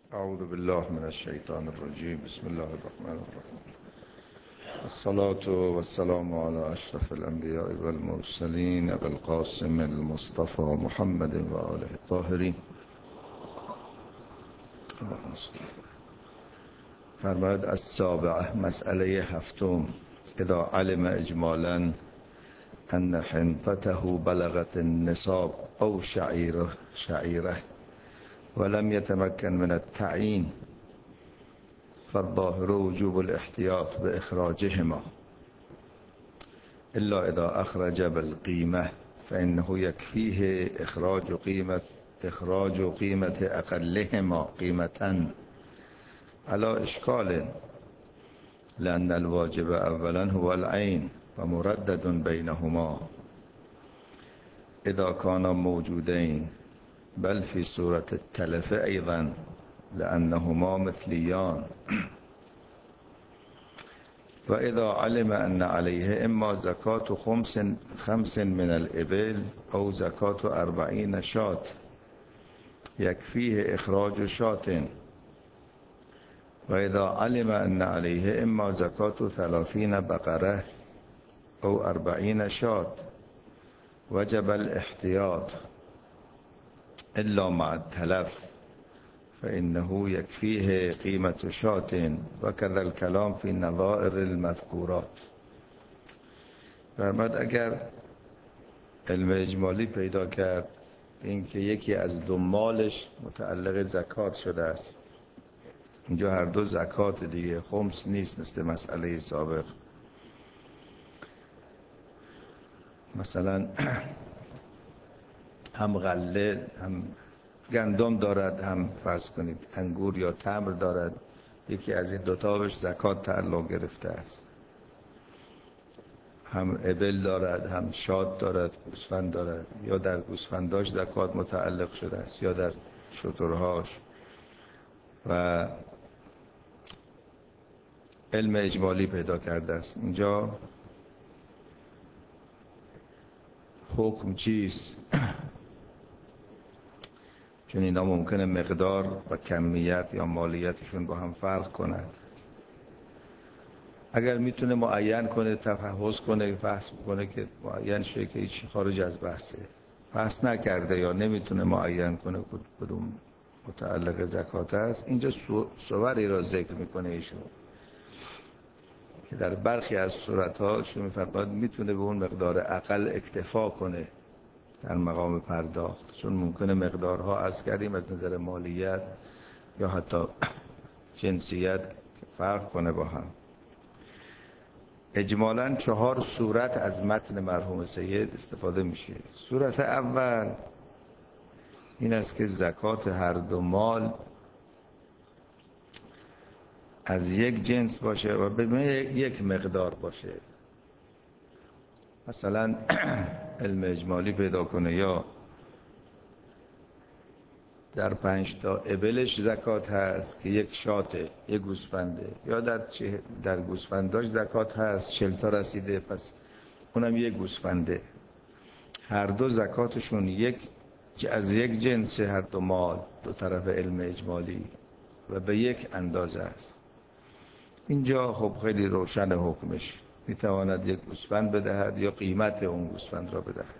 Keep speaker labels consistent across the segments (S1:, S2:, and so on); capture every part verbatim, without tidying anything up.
S1: اعوذ بالله من الشیطان الرجیم. بسم الله الرحمن الرحیم. الصلاة والسلام على اشرف الانبیاء والمرسلین ابی القاسم المصطفى محمد و آله الطاهرین. فرماید السابعه، مسئله هفتم: اذا علم اجمالا ان حنطته بلغت النصاب او شعیره شعیره ولم يتمكن من التعيين فالظاهر وجوب الاحتياط بإخراجهما إلا إذا أخرج بالقيمة فإنه يكفيه إخراج قيمة إخراج قيمة أقلهما قيمة على إشكال، لأن الواجب أولا هو العين ومردد بينهما إذا كانا موجودين، بل في صورة التلف أيضا لأنهما مثليان. وإذا علم أن عليه إما زكاة خمس, خمس من الإبل أو زكاة أربعين شاة يكفيه إخراج شاة. وإذا علم أن عليه إما زكاة ثلاثين بقرة أو أربعين شاة وجب الاحتياط إلا مع التلف فإنه يكفيه قيمة شاة وكذا الكلام في نظائر المذكورات. فرمود اگر علم اجمالی پیدا کرد اینکه یکی از دو مالش متعلق زکات شده است، اینجا هر دو زکات دیگه، خمس نیست مثل مسئله سابق. مثلا هم غله هم گندم دارد، هم فرض کنید انگور یا تمر دارد، یکی از این دوتا بهش زکات تعلق گرفته است. هم ابل دارد، هم شاد دارد، گوسفند دارد، یا در گوسفنداش زکات متعلق شده است یا در شترهاش. و علم اجمالی پیدا کرده است. اینجا حکم چیست؟ چون اینا ممکنه مقدار و کمیت یا مالیتشون با هم فرق کند. اگر میتونه معین کنه، تفحص کنه، بحث کنه که معین شه که هیچ خارج از بحثه، بحث نکرده یا نمیتونه معین کنه کدوم متعلق زکات است، اینجا صوری را ذکر میکنه ایشون که در برخی از صورتها شما میفرماید میتونه به اون مقدار اقل اکتفا کنه در مقام پرداخت، چون ممکنه مقدارها عرض کردیم از نظر مالیت یا حتی جنسیت فرق کنه با هم. اجمالاً چهار صورت از متن مرحوم سید استفاده میشه. صورت اول این است که زکات هر دو مال از یک جنس باشه و به یک مقدار باشه. مثلا علم اجمالی پیدا کنه یا در پنج تا ابلش زکات هست که یک شاته، یک گوسفنده، یا در در گوسفنداش زکات هست چهل تا رسیده، پس اونم یک گوسفنده. هر دو زکاتشون یک از یک جنس، هر دو مال، دو طرف علم اجمالی، و به یک اندازه است. اینجا خب خیلی روشن حکمش، میتواند یک گوسفند بدهد یا قیمت اون گوسفند را بدهد.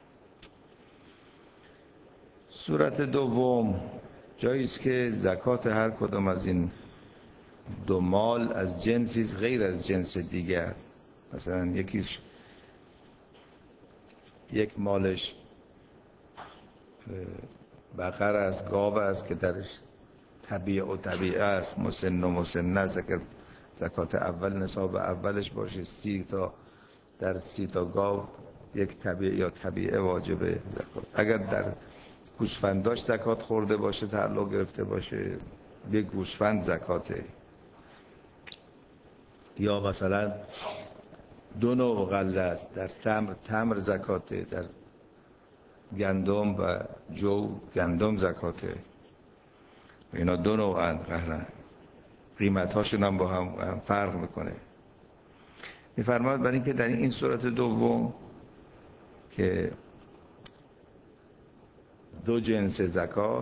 S1: صورت دوم جایی است که زکات هر کدام از این دو مال از جنسی غیر از جنس دیگر، مثلا یکیش یک مالش بقر است، گاو است که درش طبیعه و طبیعه است، مسن و مسنه است که زکات اول نصاب اولش باشه، سی تا در سی تا گاو یک طبیعه یا طبیعه واجبه زکات. اگر در گوسفنداش زکات خورده باشه، تعلق گرفته باشه، یک گوسفند زکاته. یا مثلا دو نوع غله است، در تمر تمر زکاته، در گندم و جو گندم زکاته. اینا دو نوعن قهرن، قیمت هاشون هم با هم فرق میکنه. میفرماید برای اینکه در این صورت دوم که دو جنس زکات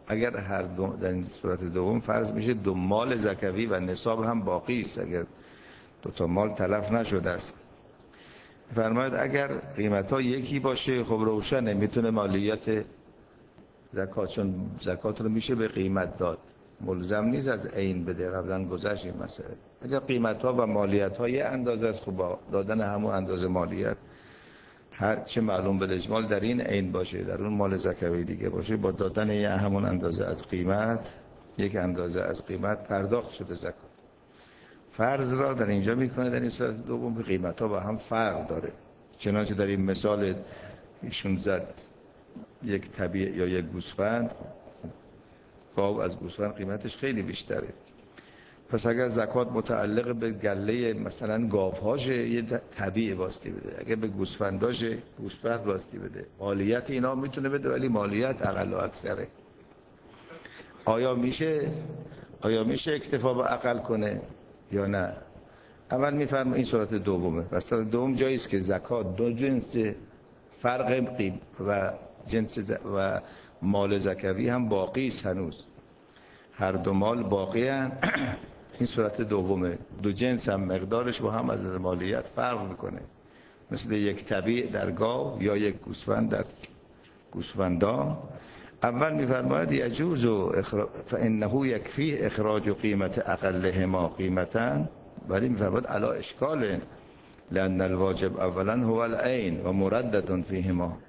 S1: اگر هر دو در این صورت دوم فرض میشه دو مال زکوی و نصاب هم باقی است، اگر دو تا مال تلف نشده است. فرماید اگر قیمت ها یکی باشه خب روشنه میتونه مالیات زکات، چون زکات رو میشه به قیمت داد، ملزم نیست از عین بده. قبلا گذشت این مسئله. اگر قیمت ها و مالیات ها یه اندازه است، خب با دادن همون اندازه مالیات هر چه معلوم به اجمال در این عین باشه، در اون مال زکوی دیگه باشه، با دادن یه همون اندازه از قیمت، یک اندازه از قیمت پرداخت شده زکات. فرض را در اینجا میکنه در این صورت دوم که قیمت ها با هم فرق داره، چنانچه در این مثال ایشون زد یک طبیع یا یک گوسفند، گاو از گوسفند قیمتش خیلی بیشتره. پس اگر زکات متعلق به گله مثلا گاوهاشه یه طبیعی واسطی بده، اگر به گوسفنداشه گوسفند واسطی بده. مالیت اینا میتونه بده ولی مالیت اقل و اکثره. آیا میشه آیا میشه اکتفا به اقل کنه یا نه؟ اول میفرم این صورت دومه. پس صورت دوم جایی است که زکات دو جنس فرق قیم و جنس ز... و مال زکوی هم باقی است، هنوز هر دو مال باقی هستند. این صورت دومه. دو جنس هم مقدارش با هم از مالیت فرق میکنه، مثل یک طبیع در گاو یا یک گوسفند در گوسفندا. اول میفرماید یجوز اخراج فانه یکفی اخراج قیمت اقلهما قیمتا، ولی میفرماید علا اشکال لان الواجب اولا هو العین و مردد فیهما.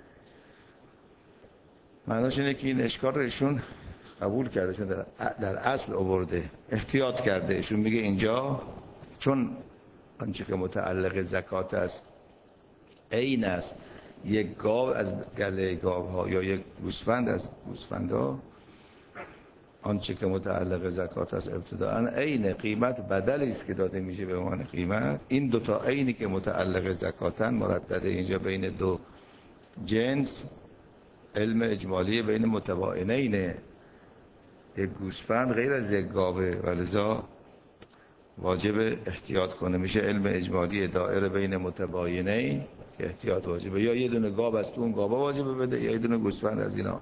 S1: معناش اینه که این اشکال رو ایشون قبول کرده، چون در, در اصل آورده، احتیاط کرده. ایشون میگه اینجا چون آنچه که متعلق زکات است عین است، یک گاو از گله گاوها یا یک گوسفند از گوسفندا، آنچه که متعلق زکات است ابتداءً عین قیمت بدلی است که داده میشه به عنوان قیمت. این دو تا عینی که متعلق زکاتن مردده اینجا بین دو جنس، علم اجمالی بین متباینین. یک گوسفند غیر از یک گاوه و لذا واجب احتیاط کنه، میشه علم اجمالی دائره بین متباینین که احتیاط واجبه. یا یه دونه گاو از تو اون گاوا واجبه بده، یا یه دونه گوسفند از اینا.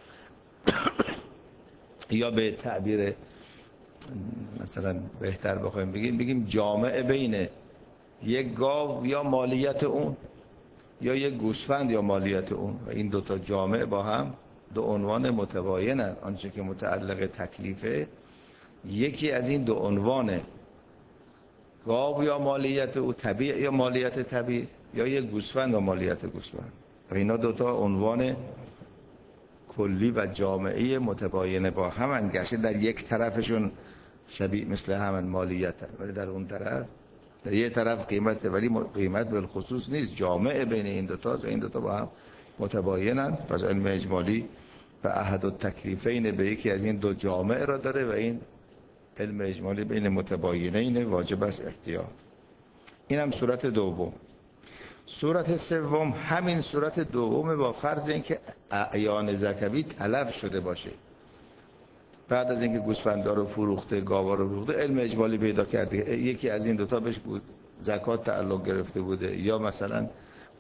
S1: یا به تعبیر مثلا بهتر بخوایم بگیم بگیم جامع بین یک گاو یا مالیت اون یا یک گوسفند یا مالیت اون، و این دوتا جامع با هم دو عنوان متباینن. آنچه که متعلق تکلیفه یکی از این دو عنوانه، گاو یا مالیت او طبیع یا مالیت طبیع، یا یک گوسفند و مالیت گوسفند. و اینا دوتا عنوان کلی و جامعی متباینه با هم انگشته، در یک طرفشون شبیه مثل همن مالیت هست، ولی در اون طرف در یک طرف قیمت، ولی قیمت بالخصوص نیست، جامع بین این دوتا و این دوتا با هم متباینن. پس علم اجمالی و احد التکلیفین به یکی از این دو جامع را داره و این علم اجمالی بین متباینین واجب است احتیاط. این هم صورت دوم. صورت سوم همین صورت دومه، با فرض اینکه اعیان زکوی تلف شده باشه. بعد از اینکه گوسفندا رو فروخته، گاوا رو فروخته، علم اجمالی پیدا کرده یکی از این دوتا بهش بود زکات تعلق گرفته بوده، یا مثلا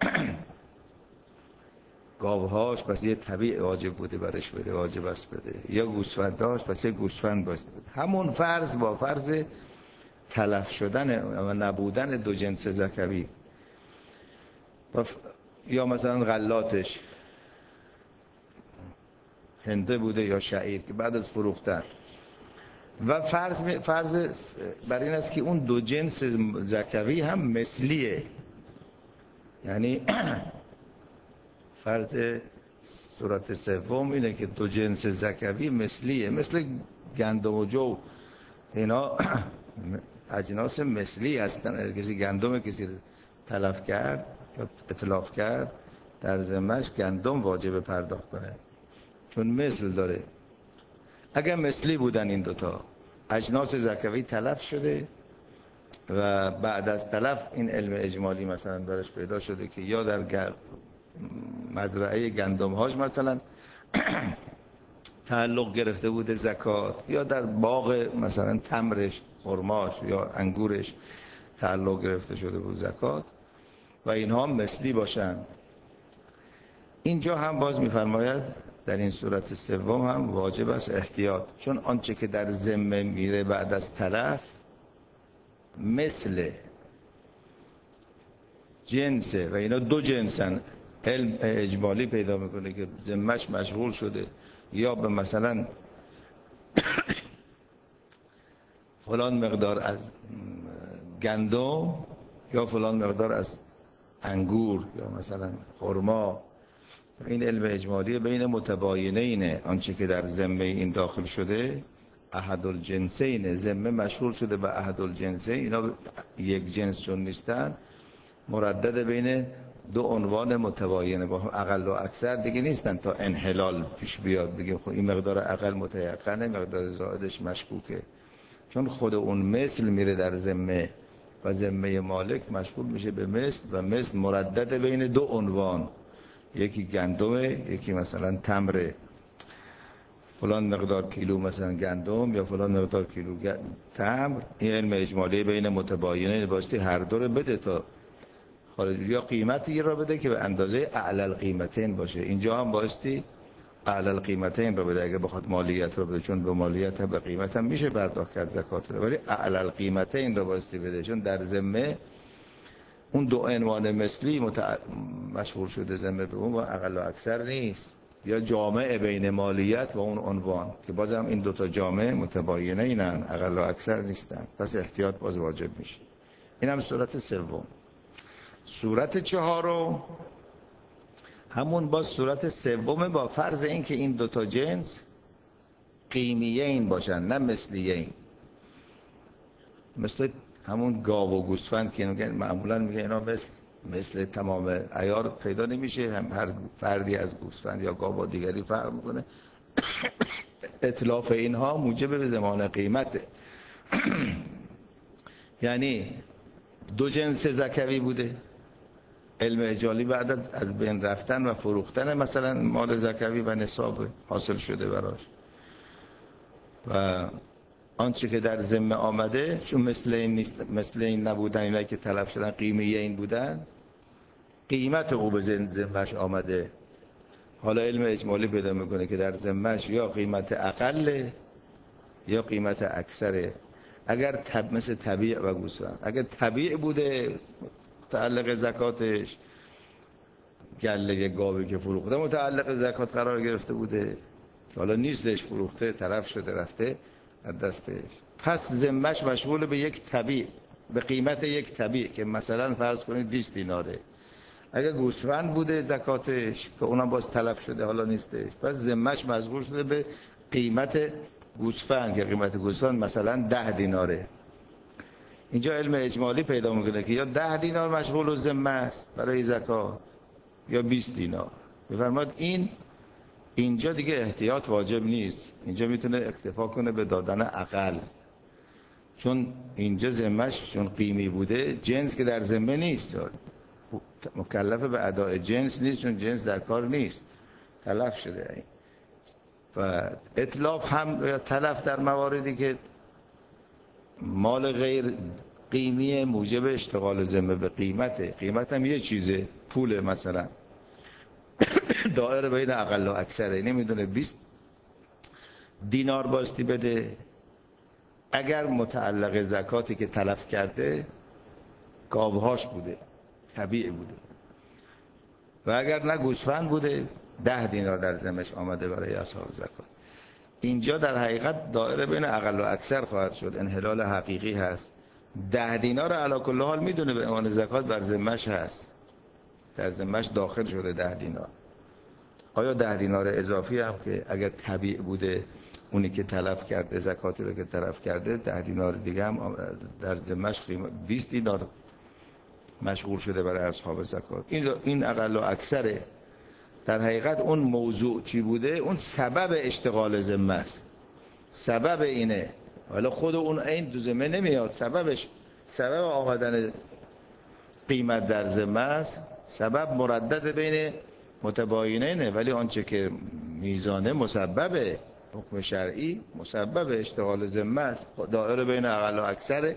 S1: گاوهاش پس یه طبیع واجب بوده برش بده، واجب است بده، یا گوسفنداش پس یه گوسفند باسته بده. همون فرض با فرض تلف شدن و نبودن دو جنس زکوی. یا مثلا غلاتش هنده بوده یا شعیر که بعد از فروختن، و فرض فرض بر این است که اون دو جنس زکوی هم مثلیه. یعنی فرض صورت سوم اینه که دو جنس زکوی مثلیه، مثل گندم و جو، اینا اجناس مثلی هستن. کسی گندم کسی تلف کرد یا اتلاف کرد، در ذمه‌اش گندم واجب پرداخت کنه، چون مثل داره. اگر مثلی بودن این دوتا، اجناس زکوی تلف شده و بعد از تلف این علم اجمالی مثلا برش پیدا شده که یا در مزرعه گندم هاش مثلا تعلق گرفته بوده زکات، یا در باغ مثلا تمرش، خرماش یا انگورش تعلق گرفته شده بود زکات، و اینها مثلی باشن. اینجا هم باز میفرماید در این صورت سوم هم واجب است احتیاط، چون آنچه که در ذمه میره بعد از تلف مثل جنسه و اینا دو جنسن. علم اجمالی پیدا میکنه که ذمهش مشغول شده یا به مثلا فلان مقدار از گندم یا فلان مقدار از انگور یا مثلا خرما. این علم اجمالی بین متباینین، آنچه که در ذمه این داخل شده احد الجنسین، ذمه مشغول شده به احد الجنسین، اینا یک جنس چون نیستن مردد بین دو عنوان متباینه با اقل و اکثر دیگه نیستن تا انحلال پیش بیاد بگیم خب این مقدار اقل متیقنه مقدار زائدش مشکوکه، چون خود اون مثل میره در ذمه و ذمه مالک مشغول میشه به مثل و مثل مردد بین دو عنوان، یکی گندمه یکی مثلا تمره، فلان مقدار کیلو مثلا گندم یا فلان مقدار کیلو تمر. این علم اجمالی بین متباینه باستی هر دو رو بده تا خارج، یا قیمتی را بده که به اندازه اعلی القیمتین باشه. اینجا هم باستی اعلی القیمتین را بده اگه بخواد مالیت را بده، چون به مالیت به قیمت هم میشه پرداخت کرد زکات رو، ولی اعلی القیمتین را باستی بده، چون در ذمه اون دو عنوان مثلی متع... مشغول شده ذمه به اون و اقل و اکثر نیست، یا جامع بین مالیت و اون عنوان که بازم این دوتا جامع متباینه اینن اقل و اکثر نیستن، پس احتیاط باز واجب میشه. این هم صورت سوم. صورت چهارم همون باز صورت سوم با فرض این که این دوتا جنس قیمیه این باشن نه مثلیه این، مثل همون گاو و گوسفند که میگن معمولا میگن اینا مثل مثل تمام عیار پیدا نمیشه، هم هر فردی از گوسفند یا گاو با دیگری فرق میکنه. اتلاف اینها موجب به زمان قیمته. یعنی دو جنس زکوی بوده، علم اجمالی بعد از از بین رفتن و فروختن مثلا مال زکوی و نصاب حاصل شده براش و آنچه که در ذمه آمده چون مثل این نیست، مثل این نبودن، اینا که تلف شدن قیمه این بودن، قیمت او به ذمهش آمده. حالا علم اجمالی پیدا میکنه که در ذمهش یا قیمت اقل یا قیمت اکثره. اگر تب مثل طبیع و گوسفند، اگر طبیع بوده متعلق زکاتش، گله گاوی که فروخته متعلق زکات قرار گرفته بوده، حالا نیستش، فروخته طرف شده رفته از دستش، پس ذمهش مشغول به یک طبیع، به قیمت یک طبیع که مثلا فرض کنید بیست دیناره. اگر گوسفند بوده زکاتش که اونم باز تلف شده حالا نیستش، پس ذمهش مشغول شده به قیمت گوسفند که قیمت گوسفند مثلا ده دیناره. اینجا علم اجمالی پیدا میکنه که یا ده دینار مشغول ذمه است برای زکات یا بیست دینار. بفرمایید این اینجا دیگه احتیاط واجب نیست، اینجا میتونه اکتفا کنه به دادن اقل، چون اینجا ذمهش چون قیمی بوده، جنس که در ذمه نیست، مکلف به اداء جنس نیست، چون جنس در کار نیست، تلف شده این. و اتلاف هم یا تلف در مواردی که مال غیر قیمی موجب اشتغال ذمه به قیمته، قیمت هم یه چیزه، پول مثلا دائره بین اقل و اکثره، نمیدونه بیست دینار باستی بده. اگر متعلق زکاتی که تلف کرده گاوهاش بوده طبیعی بوده و اگر نه گوسفند بوده ده دینار در ذمهش آمده برای اصحاب زکات. اینجا در حقیقت دائره بین اقل و اکثر خواهد شد، انحلال حقیقی هست. ده دینار علی کل حال میدونه به عنوان زکات بر ذمهش هست، در ذمهش داخل شده ده دینار. آیا ده دینار اضافی هم که اگر طبیع بوده اونی که تلف کرده زکاتی رو که تلف کرده، ده دینار دیگه هم در ذمهش قیمت بیست دینار مشغول شده برای اصحاب زکات. این این اقل و اکثره. در حقیقت اون موضوع چی بوده؟ اون سبب اشتغال ذمه است، سبب اینه، ولی خود اون این دو ذمه نمیاد. سببش سبب آمدن قیمت در ذمه است، سبب مردد بین متباینینه، ولی آنچه که میزانه مسببه، حکم شرعی مسبب اشتغال ذمه است، دائره بین اقل و اکثر.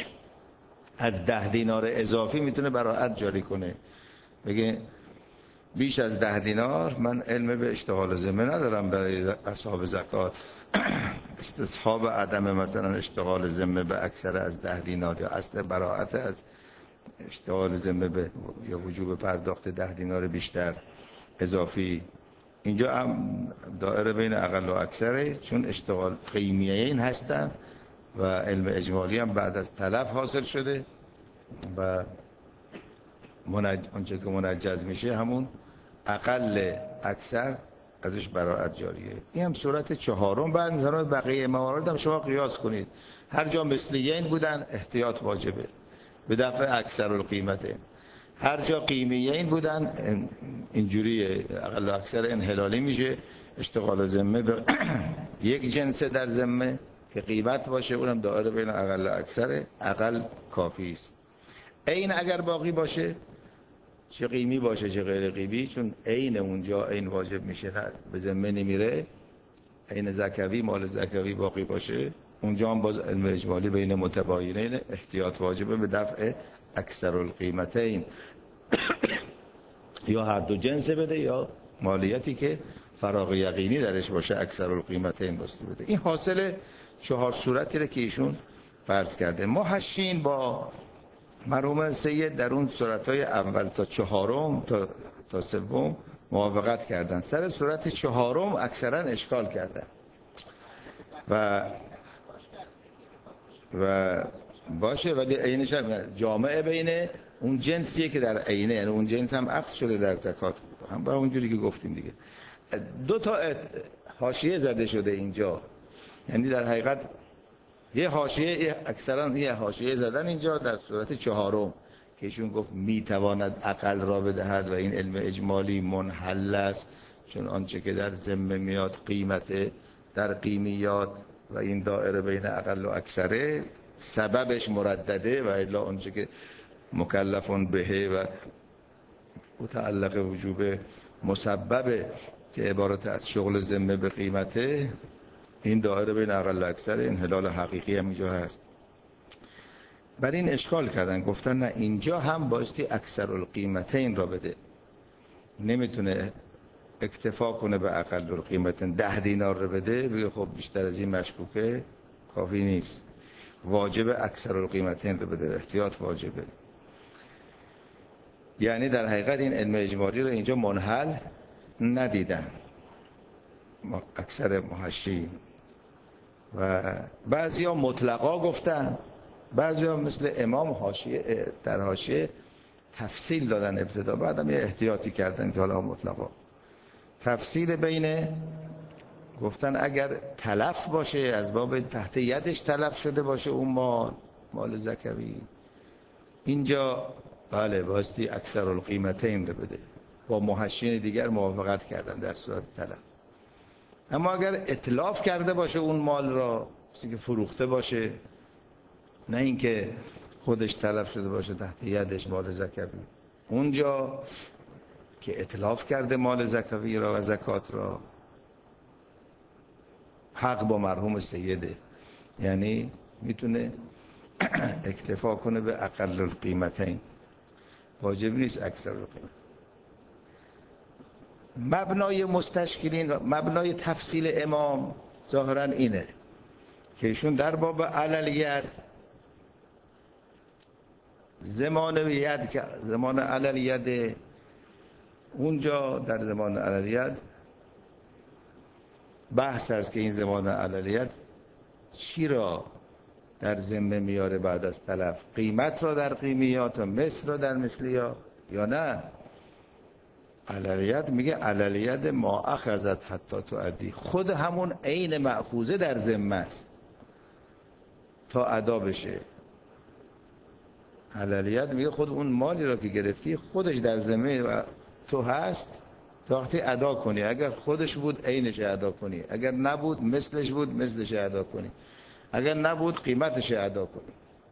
S1: از ده دینار اضافی میتونه براءت جاری کنه، بگه بیش از ده دینار، من علم به اشتغال ذمه ندارم برای اصحاب زکات. استصحاب عدم مثلا اشتغال ذمه به اکثر از ده دینار یا اصل براءت از اشتغال ذمه به یا وجوب پرداخت ده دینار بیشتر اضافی، اینجا هم دائره بین اقل و اکثره، چون اشتغال قیمیه‌ین هستن و علم اجمالی هم بعد از تلف حاصل شده و منج... اونچه که منجز میشه همون اقل اکثر ازش براءت جاریه. این هم صورت چهارم. بعد مثلا بقیه موارد هم شما قیاس کنید، هر جا مثلیین بودن احتیاط واجبه به دفع اکثر القیمته، هر جا قیمیین بودن اینجوری اقل و اکثر انحلالی میشه، اشتغال ذمه به یک جنس در ذمه که قیمت باشه، اونم دائره بین اقل و اکثر، اقل کافی است. عین اگر باقی باشه، چه قیمی باشه چه غیر قیمی، چون عین اونجا عین واجب میشه، به ذمه نمیره، عین زکوی مال زکوی باقی باشه، اونجا هم باز علم اجمالی بین متباینین احتیاط واجبه به دفع اکثر القیمتین، یا هر دو جنس بده یا مالیتی که فراغ یقینی درش باشه اکثر القیمتین بسته بده. این حاصل چهار صورتی رو که ایشون فرض کرده. محشین با مرحوم سید در اون صورت‌های اول تا چهارم تا تا سوم موافقت کردن، سر صورت چهارم اکثرا اشکال کردن و و باشه، ولی عینش هم جامعه بین اون جنسیه که در عینه، یعنی اون جنس هم عکس شده در زکات هم با اونجوری که گفتیم دیگه. دو تا حاشیه زده شده اینجا، یعنی در حقیقت یه حاشیه اکثرا یه حاشیه زدن اینجا در صورت چهارم که ایشون گفت میتواند اقل را بدهد و این علم اجمالی منحل است، چون آنچه که در ذمه میاد قیمت در قیمیات و این دائره بین اقل و اکثره سببش مردده و الا آنچه که مکلفون بهه و متعلق وجوب مسبب که عبارت از شغل ذمه به قیمته، این دائره بین اقل و اکثر انحلال حقیقی هم اینجا هست. بر این اشکال کردن، گفتن نه اینجا هم بایستی اکثر القیمتین را بده، نمیتونه اکتفا کنه به اقل القیمتین، ده دینار را بده بگه خب بیشتر از این مشکوکه، کافی نیست، واجب اکثر القیمتین را بده، احتیاط واجبه. یعنی در حقیقت این علم اجمالی رو اینجا منحل ندیدن اکثر محشین و بعضیا مطلقا گفتن، بعضیا مثل امام حاشیه در حاشیه تفصیل دادن ابتدا، بعدم یه احتیاطی کردن که حالا مطلقا تفصیل بین، گفتن اگر تلف باشه از باب تحت یدش تلف شده باشه اون مال مال زکوی، اینجا بله باستی اکثر القیمتین رو بده، با محشین دیگر موافقت کردن در صورت تلف. اما اگر اتلاف کرده باشه اون مال را، مثل که فروخته باشه، نه اینکه خودش تلف شده باشه تحت یدش مال زکوی، اونجا که اتلاف کرده مال زکوی را و زکات را، حق با مرحوم سیده، یعنی میتونه اکتفا کنه به اقل القیمتین، واجب نیست اکثر القیمت. مبنای مستشکلین و مبنای تفصیل امام ظاهرا اینه که ایشون در باب علل ید، زمان ید که زمان علل ید، اونجا در زمان علل ید بحث هست که این زمان علل ید چی را در ذمه میاره بعد از تلف، قیمت را در قیمیات و مثل را در مثلیات یا نه. عللیت میگه عللیت ما اخذت حتی تؤدی، خود همون عین مأخوذه در ذمه است تا ادا بشه. عللیت میگه خود اون مالی را که گرفتی خودش در ذمه و تو هست تا وقتی ادا کنی، اگر خودش بود عینش ادا کنی، اگر نبود مثلش بود مثلش ادا کنی، اگر نبود قیمتش ادا کنی.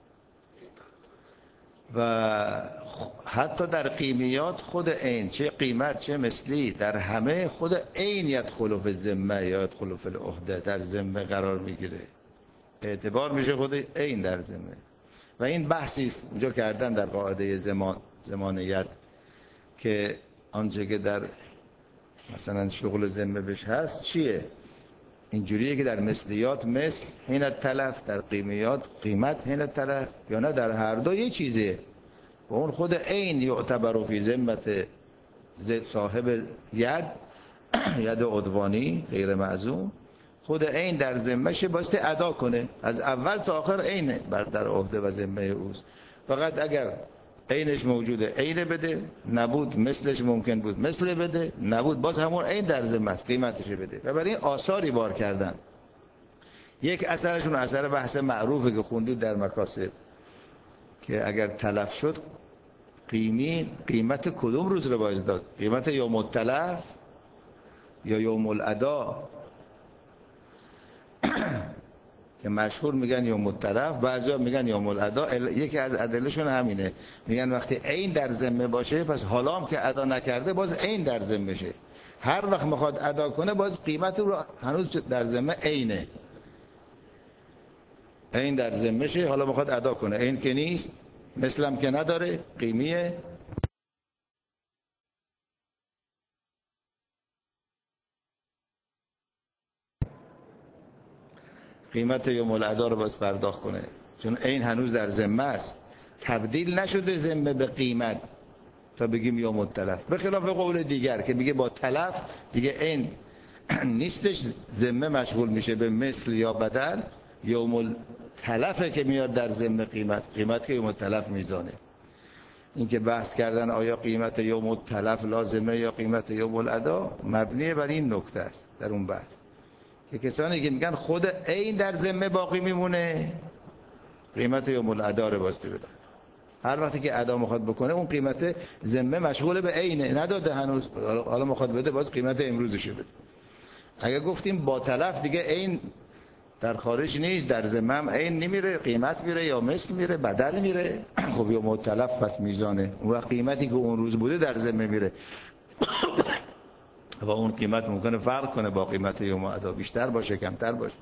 S1: و حتی در قیمیات خود عین، چه قیمت چه مثلی، در همه خود عین یدخل فی الذمه یا یدخل فی العهده، در ذمه قرار میگیره، اعتبار میشه خود عین در ذمه. و این بحثی است اونجا کردن در قاعده زمان زمان ید که آنچه که در مثلا شغل ذمه بش هست چیه؟ اینجوریه که در مثلیات مثل حین تلف، در قیمیات قیمت حین تلف، یا نه در هر دو یه چیزیه و اون خود عین یعتبر فی ذمت صاحب ید ید عدوانی غیر معزوم، خود عین در ذمه‌شه باسته ادا کنه، از اول تا آخر عین بر در عهده و ذمه اوست. فقط اگر عینش موجوده عین بده، نبود مثلش ممکن بود مثل بده، نبود باز همون عین در ذمه است قیمتش بده. و برای این آثاری بار کردن. یک اثرشون اثر بحث معروفه که خوندید در مکاسب که اگر تلف شد قیمی قیمت کدوم روز رو باید داد؟ قیمت یوم التلف یا یوم الادا که مشهور میگن یوم التلف، بعضیا میگن یوم الادا. یکی از ادلهشون همینه، میگن وقتی عین در ذمه باشه پس حالا هم که ادا نکرده باز عین در ذمه شه، هر وقت میخواد ادا کنه باز قیمت رو هنوز در ذمه عینه، عین در ذمه شه، حالا میخواد ادا کنه عین که نیست، مثلم که نداره، قیمیه. قیمت یوم الادا رو باز پرداخت کنه چون عین هنوز در ذمه است، تبدیل نشده ذمه به قیمت تا بگیم یوم التلف. به خلاف قول دیگر که میگه با تلف دیگه عین نیستش، ذمه مشغول میشه به مثل یا بدل، یوم التلفه که میاد در ذمه قیمت، قیمت که یوم التلف میزانه. این که بحث کردن آیا قیمت یوم التلف لازمه یا قیمت یوم الادا مبنی بر این نکته است در اون بحث که کسانی که میگن خود عین در ذمه باقی میمونه قیمت یوم الادا رو باسته بدن، هر وقتی که ادا میخواد بکنه اون قیمت ذمه مشغول به عینه، نداده هنوز، حالا میخواد بده باز قیمت امروزش بده. اگه گفتیم با تلف دیگه عین در خارج نیست، در ذمه هم عین نمیره، قیمت میره یا مثل میره، بدل میره، خب یوم التلف پس میزانه، اون وقت قیمتی که اون روز بوده در ذمه میره و اون قیمت ممکنه فرق کنه با قیمت یوم الادا، بیشتر باشه کمتر باشه.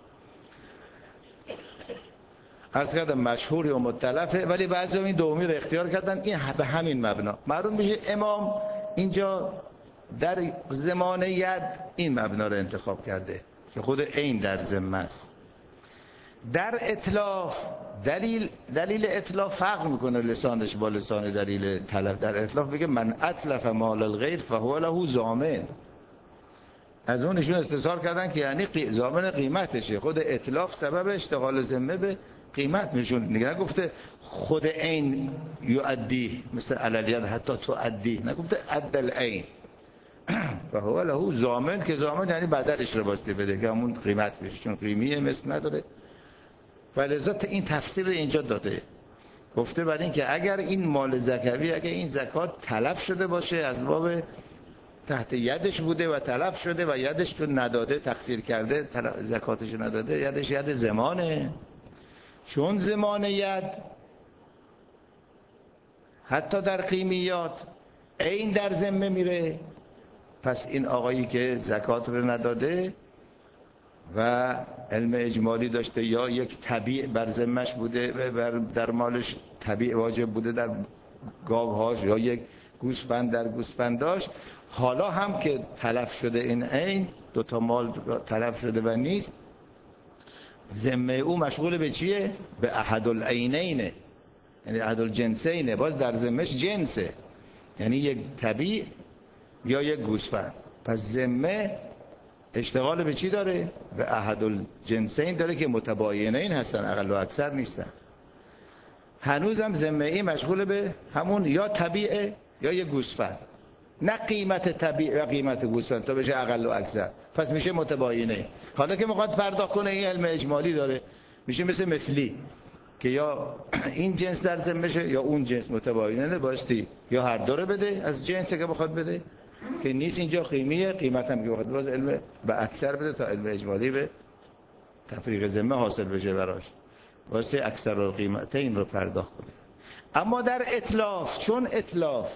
S1: عرض کردم مشهور یوم التلفه، ولی بعضی این دومی رو اختیار کردن این به همین مبنا. معلوم میشه امام اینجا در زمان ید این مبنا رو انتخاب کرده که خود عین در ذمه است. در اتلاف دلیل دلیل اتلاف فرق میکنه لسانش با لسان دلیل تلف. در اتلاف بگه من اتلف مال الغیر فهو له ضامن، از اون ایشون استثار کردن که یعنی قی... ضامن قیمتشه. خود اتلاف سبب اشتغال ذمه به قیمت میشون، نگفته خود عین یؤدی مثل علیت حتی تؤدی، نگفته عدل عین فهو له ضامن که ضامن یعنی بدلش رو باسته بده که همون قیمت بشه، چون قیمیه مثل نداره. ولذا این تفسیر اینجا داده، گفته برای این که اگر این مال زکوی، اگر این زکات تلف شده باشه از باب تحت یدش بوده و تلف شده و یدش تو نداده، تقصیر کرده، زکاتش نداده، یدش ید زمانه، چون زمان ید حتی در قیمیات عین در ذمه میره، پس این آقایی که زکات رو نداده و علم اجمالی داشته یا یک طبیع بر ذمه‌اش بوده بر در مالش طبیع واجب بوده در گاوهاش، یا یک گوسفند در گوسفنداش، حالا هم که تلف شده این عین دو تا مال تلف شده و نیست، ذمه او مشغول به چیه؟ به احد العینینه، یعنی احد الجنسینه، باز در ذمهش جنسه، یعنی یک طبیع یا یک گوسفند. پس ذمه اشتغال به چی داره؟ به احد الجنسین داره که متباینین هستن، اقل و اکثر نیستن. هنوزم ذمه ای مشغول به همون یا طبیعه یا یک گوسفند، نه قیمت طبیعه و قیمت گوسفند تا بشه اقل و اکثر، پس میشه متباینه. حالا که میخواد پرداخت کنه این علم اجمالی داره، میشه مثل مثلی که یا این جنس در ذمهشه یا اون جنس، متباینه باشتی یا هر دو رو بده از جنسی که بخواد بده، که نیست اینجا قیمیه، قیمت هم که بخواد باز علم به اکثر بده تا علم اجمالی به تفریق ذمه حاصل بشه براش، واسه اکثر القیمتین رو پرداخت کنه. اما در اتلاف، چون اتلاف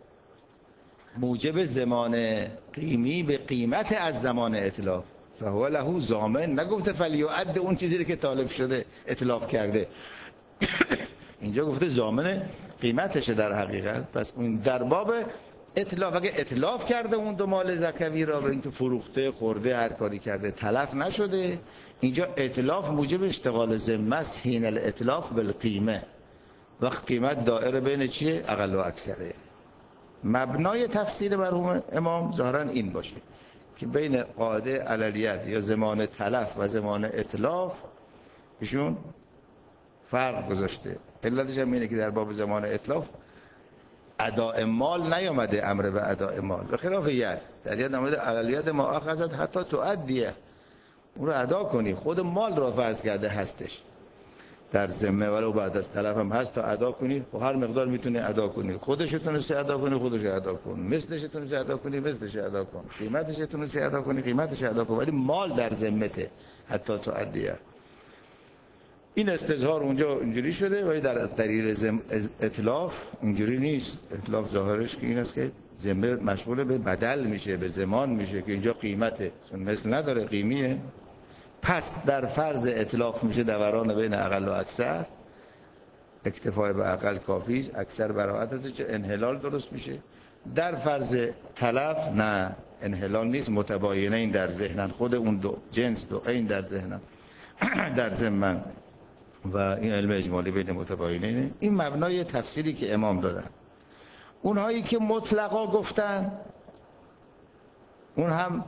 S1: موجب زمان قیمی به قیمت از زمان اتلاف، فهو له ضامن، نگفته فلیعد اون چیزی که تالف شده اتلاف کرده اینجا گفته ضامن قیمتشه در حقیقت. پس اون در باب اتلاف، اگه اتلاف کرده اون دو مال زکوی را به اینکه فروخته، خورده، هر کاری کرده، تلف نشده، اینجا اتلاف موجب اشتغال ذمه است. حین الاتلاف بالقیمه، وقت قیمت دائره بین چیه؟ اقل و اکثره. مبنای تفسیر مرحوم امام ظاهرا این باشه که بین قاعده علیت یا زمان تلف و زمان اتلاف ایشون فرق گذاشته. علتش هم اینه که در باب زمان اتلاف اداء مال نیامده، امر به اداء مال، به خلاف ید. در ید نماده علیت ما اخذت حتی تؤدیه، اون رو ادا کنی. خود مال رو فرض کرده هستش در ذمه، ولو بعد از تلف هم هست تا ادا کنی. خب هر مقدار میتونی ادا کنی، خودش تونستی ادا کنی خودش ادا کن، مثلش تونستی ادا کنی مثلش ادا کن، قیمتش تونستی ادا کنی قیمتش ادا کن، ولی مال در ذمته حتی تؤدیه. این استظهار اونجا اینجوری شده، ولی در دلیل زم... اتلاف اینجوری نیست. اتلاف ظاهرش که این است که ذمه مشغول به بدل میشه، به زمان میشه، که اینجا قیمته، چون مثل نداره، قیمیه. پس در فرض اتلاف میشه دوران بین اقل و اکثر، اکتفای به اقل کافی است، اکثر براحت است، چه انحلال درست میشه. در فرض تلف نه، انحلال نیست، متباینین در ذهنن، خود اون دو جنس دو این در ذهنن در ذمن، و این علم اجمالی بین متباینینه. این مبنای تفسیری که امام دادن. اونهایی که مطلقا گفتن اون هم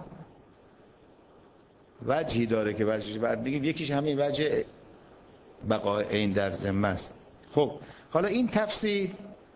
S1: وجهی داره که وجهش بعد بگیم، یکیش همین وجه بقای این در ذمه است. خب حالا این تفسیر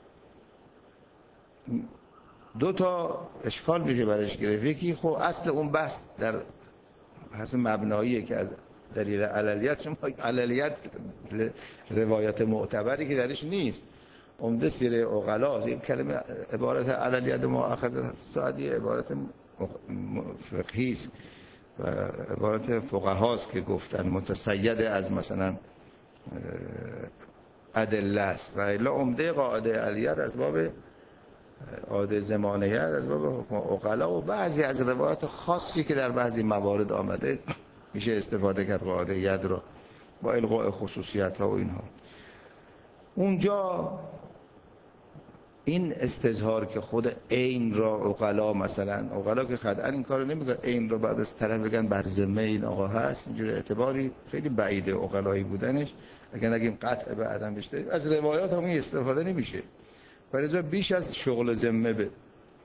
S1: دو تا اشکال میشه برش گرفت. یکی خب اصل اون بحث در بحث مبناییه که از دلیل علیت، شما علیت روایت معتبری که درش نیست، عمده سیر عقلا این کلمه عبارت علیت ما اخذ سعدی عبارت فقهی است و عبارت فقهاست که گفتن متسید از مثلا ادله است، و الا عمده قاعده علیت از باب قاعده زمانیت از باب عقلا و بعضی از روایات خاصی که در بعضی موارد آمده میشه استفاده کرد قاعده ید رو با الغاء خصوصیت ها و اینها. اونجا این استظهار که خود عین را عقلا، مثلا عقلا که قطعا این کارو نمیکنن، عین رو بعد از طرف بگن بر ذمه این آقا هست، اینجوری اعتباری خیلی بعیده عقلایی بودنش. اگه نگیم قطع به عدم بشه، از روایات هم استفاده نمیشه، ولی بیش از شغل ذمه به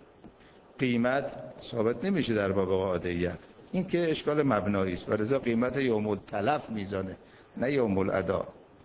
S1: قیمت ثابت نمیشه در باب قاعده‌ایت. این که اشکال مبنایی است، ولی قیمت یوم التلف میزانه نه یوم الادا.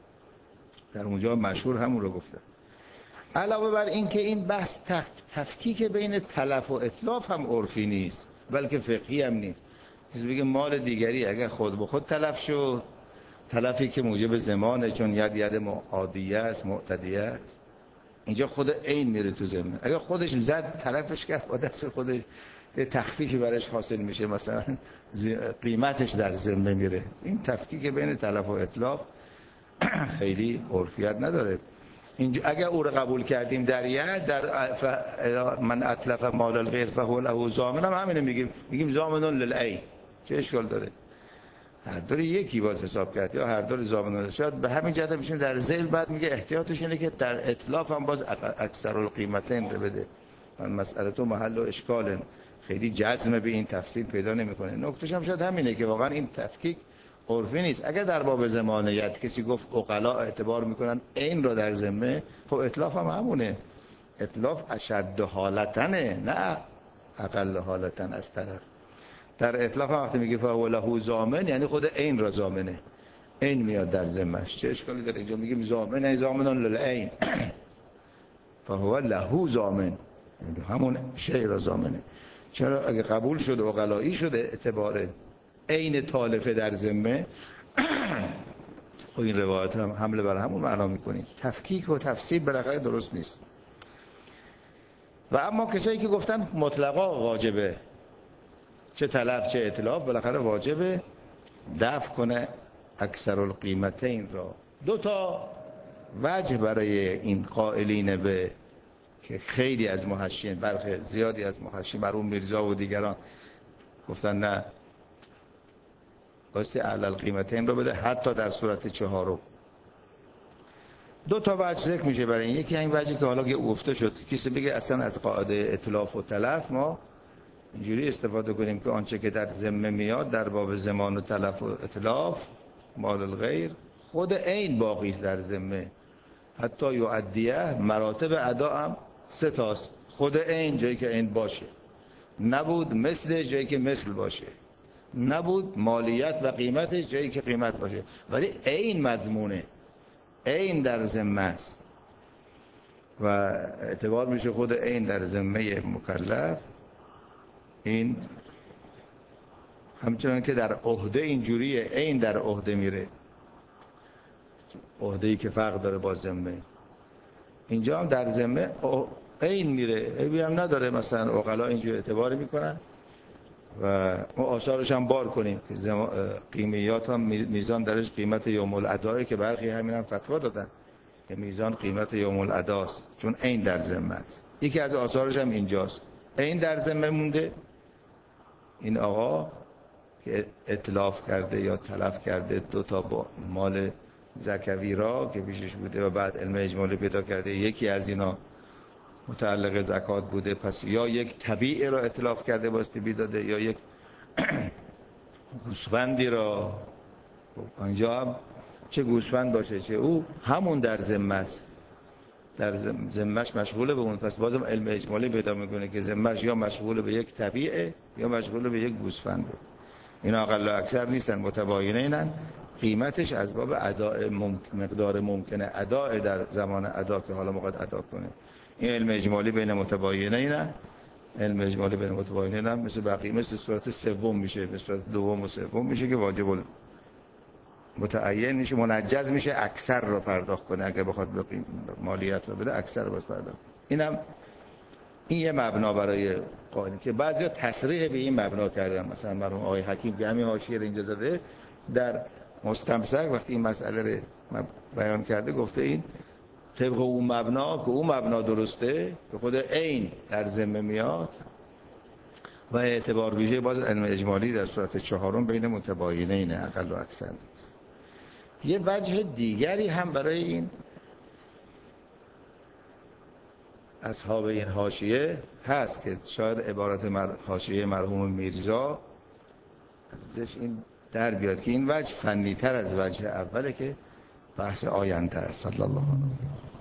S1: در اونجا مشهور همون رو گفته. علاوه بر این که این بحث تفکیک بین تلف و اتلاف هم عرفی نیست، بلکه فقهی هم نیست. کسی بگه مال دیگری اگر خود به خود تلف شد، تلفی که موجب زمانه، چون ید ید عادیه است، معتدیه است، اینجا خود عین میره تو ذمه. اگر خودش زد تلفش کرد با دست خودش، تخفیفی برش حاصل میشه، مثلا قیمتش در ذمه میره. این تفکیک بین تلف و اتلاف خیلی عرفیت نداره. اینجا اگر او رو قبول کردیم در ید، در من اتلف مال الغیر فهو له ضامن، هم همینه میگیم، میگیم ضامن للعین. چه اشکال داره؟ هر دور یکی باز حساب کرد، یا هر دور ضامن شد. به همین جهت میشون در ذیل بعد میگه احتیاطش اینه که در اتلاف هم باز اکثر القیمتین رو بده. من مسئله تو محل و اشکال خیلی جزم به این تفسیر پیدا نمیکنه. نکتهش هم شاید همینه که واقعا این تفکیک عرفی نیست. اگر در باب زمانیت کسی گفت عقلا اعتبار میکنن این رو در ذمه، خب اتلاف هم همونه. اتلاف اشد حالتنه نه اقل حالتن از طرف. در اتلاف هم وقتی میگه فهو له ضامن، یعنی خود این را ضامنه، این میاد در ذمهش. چه اشکالی داره؟ اینجا میگیم ضامن، ای ضامن للعین، فهو له ضامن، یعنی همون شی را ضامنه. چرا؟ اگه قبول شد عقلایی شده اعتبار عین تالفه در ذمه، خب این روایت هم حمله بر همون معنا میکنیم. تفکیک و تفسیر بالاخره درست نیست. و اما کسایی که گفتن مطلقا واجبه، چه تلف چه اتلاف، بالاخره واجبه دفع کنه اکثر القیمتین را. دو تا وجه برای این قائلین به که خیلی از محشین، برخی زیادی از محشین، مرحوم میرزا و دیگران گفتن نه بایستی اعلی القیمتین رو بده، حتی در صورت چهارم. دو تا وجه ذکر میشه برای این. یکی این وجهی که حالا که گفته شد، کسی بگه اصلا از قاعده اتلاف و تلف ما اینجوری استفاده کنیم که آنچه که در ذمه میاد در باب ضمان و تلف و اتلاف مال الغیر خود عین باقی در ذمه، حتی یعدیه مراتب ادا هم سه تاست. خود عین جایی که عین باشه، نبود مثل جایی که مثل باشه، نبود مالیت و قیمت جایی که قیمت باشه، ولی عین مضمونه، عین در ذمه است و اعتبار میشه خود عین در ذمه مکلف. این همچنان که در عهده اینجوریه، عین در عهده میره، عهده‌ای که فرق داره با ذمه، اینجا هم در ذمه عین میره، عیبی هم نداره. مثلا عقلا اینجوری اعتبار میکنن و ما آثارش هم بار کنیم که قیمیات هم میزان درش قیمت یوم الاداء، که برخی همین هم فتوا دادن که میزان قیمت یوم الاداست چون عین در ذمه است. یکی از آثارش هم اینجاست، عین در ذمه مونده. این آقا که اتلاف کرده یا تلف کرده دو تا با مال زکوی را که پیشش بوده و بعد علم اجمالی پیدا کرده یکی از اینا متعلق زکات بوده، پس یا یک طبیعه را اتلاف کرده باستی داده یا یک گوسفندی را. اینجا هم چه گوسفند باشه چه او همون در ذمه است، در ذمهش مشغوله به اون، پس بازم علم اجمالی پیدا میکنه که ذمهش یا مشغوله به یک طبیعه یا مشغوله به یک گوسفنده. اینا اقل و اکثر نیستن، متباینینن. قیمتش از باب اداء ممکن، مقدار ممکنه اداء در زمان ادا که حالا موقع ادا کنه. این علم اجمالی بین متباینینن، علم اجمالی بین متباینینن مثل بقیه، مثل صورت سوم میشه، مثل صورت دوم و سوم میشه که واجب متعین میشه، منجز میشه اکثر رو پرداخت کنه. اگه بخواد مالیت رو بده اکثر رو باز پرداخت. اینم این یه مبنا برای قانون که بعضیا تصریح به این مبنا کردن. مثلا مرحوم آقای حکیم که همین حاشیه رو اینجا زده در مستمسک وقتی این مسئله رو بیان کرده گفته این طبق اون مبنا که اون مبنا درسته که خود عین در ذمه میاد و اعتبار ویژه باز علم اجمالی در صورت چهارم بین متباینین اقل و اکثر نیست. یه وجه دیگری هم برای این اصحاب این حاشیه هست که شاید عبارت مر... حاشیه مرحوم میرزا ازش این در بیاد که این وجه فنی تر از وجه اوله که بحث آینده است. صلی الله علیه و